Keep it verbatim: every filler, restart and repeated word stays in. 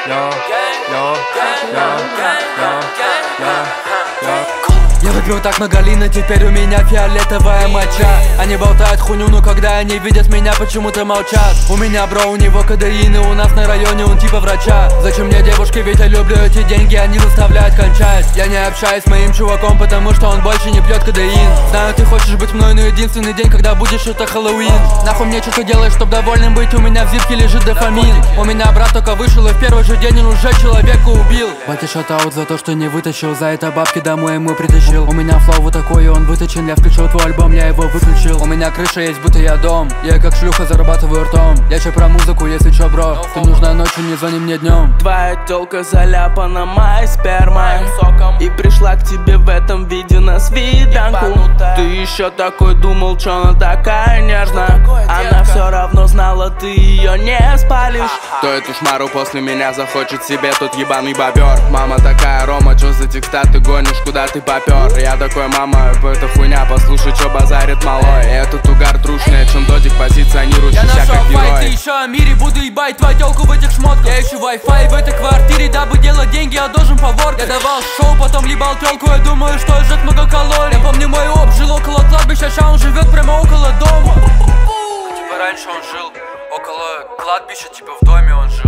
yo, yo, yo, yo, yo, yo. Я выпил так много лина, теперь у меня фиолетовая моча. Они болтают хуйню, но когда они видят меня, почему-то молчат. У меня бро, у него кадеин, и у нас на районе он типа врача. Зачем мне девушки, ведь я люблю эти деньги, они заставляют кончать. Я не общаюсь с моим чуваком, потому что он больше не пьет кадеин. Знаю, ты хочешь быть мной, но единственный день, когда будешь, это Хэллоуин. Нахуй мне что ты делаешь, чтоб довольным быть, у меня в зипке лежит дофамин. У меня брат только вышел, и в первый же день он уже человека убил. Батя шатаут за то, что не вытащил, за это бабки домой ему притащил. У меня флоу вот такой, он выточен, я включил твой альбом, я его выключил. У меня крыша есть, будто я дом, я как шлюха зарабатываю ртом. Я че про музыку, если чё, бро, ты нужна ночью, не звони мне днем. Твоя тёлка заляпана моей спермой и пришла к тебе в этом виде на свиданку. Ты еще такой думал, чё она такая нежная. Она все равно знала, ты ее не спалишь. То эту шмару после меня захочет себе тот ебаный бобер. Мама такая: Рома, чё за текста ты гонишь, куда ты попер? Я такой: мама, это хуйня, послушай, чё базарит малой. Этот угар трушный, о чем додик позиционирующийся как герой. Я нашел файт, еще о мире, буду ебать твою тёлку в этих шмотках. Я ищу Wi-Fi в этой квартире, дабы делать деньги, я должен поворкать. Я давал шоу, потом либал тёлку, я думаю, что сжег много калорий. Я помню, мой оп жил около кладбища, ща он живет прямо около дома. Типа раньше он жил около кладбища, типа в доме он жил.